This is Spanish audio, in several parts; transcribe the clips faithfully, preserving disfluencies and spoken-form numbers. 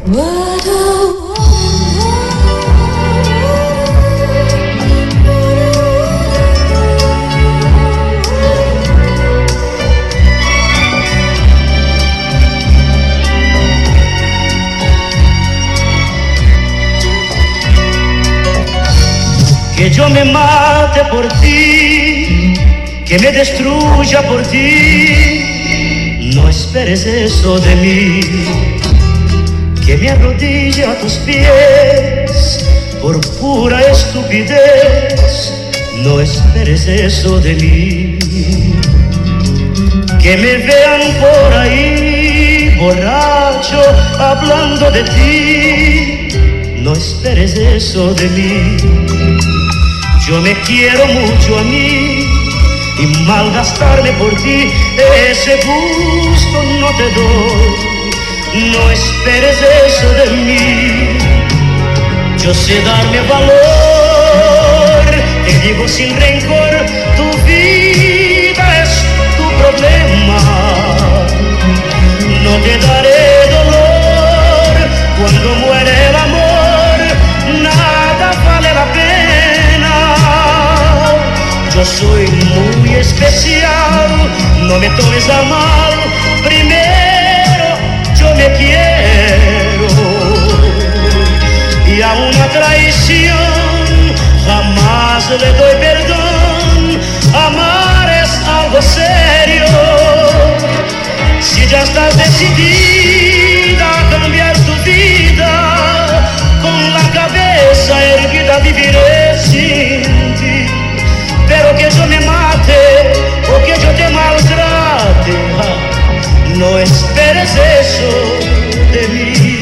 Que yo me mate por ti, que me destruya por ti, no esperes eso de mí. Que me arrodille a tus pies por pura estupidez, no esperes eso de mí. Que me vean por ahí borracho hablando de ti, no esperes eso de mí. Yo me quiero mucho a mí y malgastarme por ti, ese gusto no te doy, no esperes eso de mí. Yo sé darme valor, te digo sin rencor, tu vida es tu problema. No te daré dolor, cuando muere el amor, nada vale la pena. Yo soy muy especial, no me tomes a mal, primero yo me quiero. Y a una traición jamás le doy perdón, amar es algo serio. Si ya estás decidida a cambiar tu vida, con la cabeza erguida viviré sin ti. Pero que yo me mate o que yo te maltrate, no esperes eso de mí.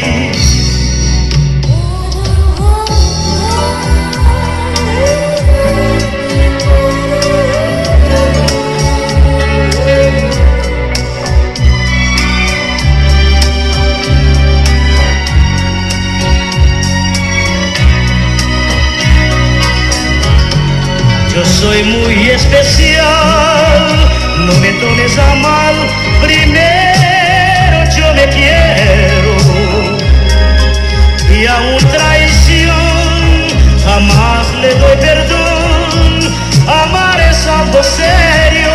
Yo soy muy especial, no me tomes a mal, primero yo me quiero. Y a una traición jamás le doy perdón, amar es algo serio.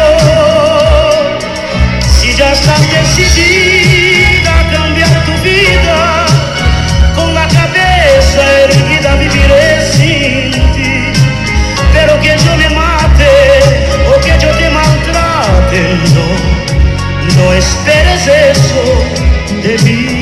Si ya estás decidida a cambiar tu vida, con la cabeza erguida viviré sin ti. Pero que yo me mate o que yo te maltrate, no, no esperes eso de mí.